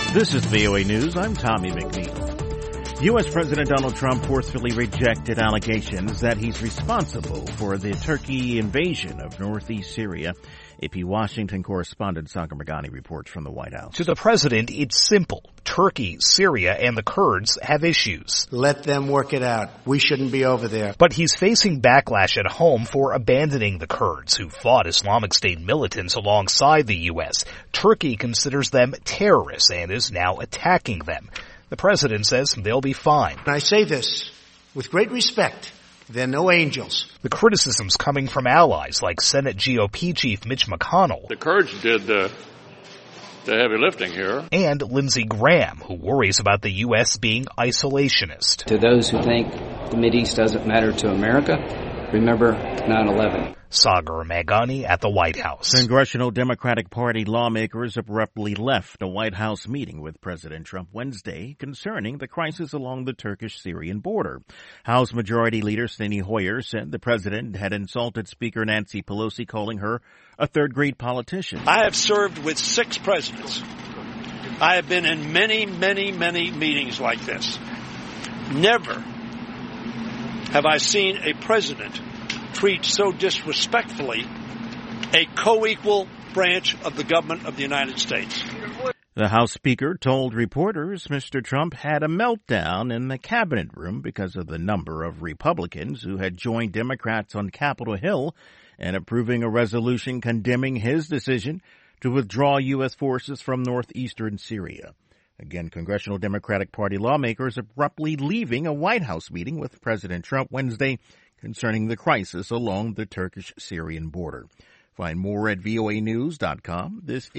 This is VOA News. I'm Tommy McNeil. U.S. President Donald Trump forcefully rejected allegations that he's responsible for the Turkey invasion of northeast Syria. AP Washington correspondent Sagar Meghani reports from the White House. To the president, it's simple. Turkey, Syria, and the Kurds have issues. Let them work it out. We shouldn't be over there. But he's facing backlash at home for abandoning the Kurds, who fought Islamic State militants alongside the U.S. Turkey considers them terrorists and is now attacking them. The president says they'll be fine. And I say this with great respect. They're no angels. The criticism's coming from allies like Senate GOP Chief Mitch McConnell. The Kurds did the heavy lifting here. And Lindsey Graham, who worries about the U.S. being isolationist. To those who think the Mideast doesn't matter to America, remember 9/11. Sagar Meghani at the White House. Congressional Democratic Party lawmakers abruptly left a White House meeting with President Trump Wednesday concerning the crisis along the Turkish-Syrian border. House Majority Leader Steny Hoyer said the president had insulted Speaker Nancy Pelosi, calling her a third-grade politician. I have served with 6 presidents. I have been in many, many, many meetings like this. Never have I seen a president treat so disrespectfully a co-equal branch of the government of the United States. The House Speaker told reporters Mr. Trump had a meltdown in the cabinet room because of the number of Republicans who had joined Democrats on Capitol Hill in approving a resolution condemning his decision to withdraw U.S. forces from northeastern Syria. Again, Congressional Democratic Party lawmakers abruptly leaving a White House meeting with President Trump Wednesday concerning the crisis along the Turkish-Syrian border. Find more at voanews.com. This